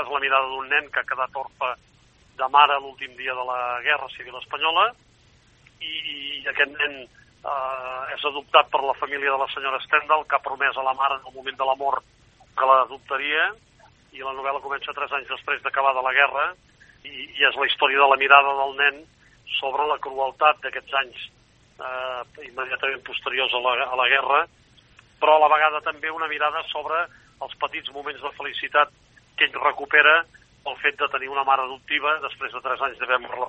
És la mirada d'un nen que ha quedat orfe de mare l'últim dia de la Guerra Civil Espanyola i aquest nen és adoptat per la família de la senyora Stendhal, que ha promès a la mare en el moment de la mort que l'adoptaria, i la novel·la comença 3 anys després d'acabada la guerra i és la història de la mirada del nen sobre la crueltat d'aquests anys immediatament posteriors a la guerra, però a la vegada també una mirada sobre els petits moments de felicitat que ell recupera pel fet de tenir una mare adoptiva després de 3 anys d'haver mort la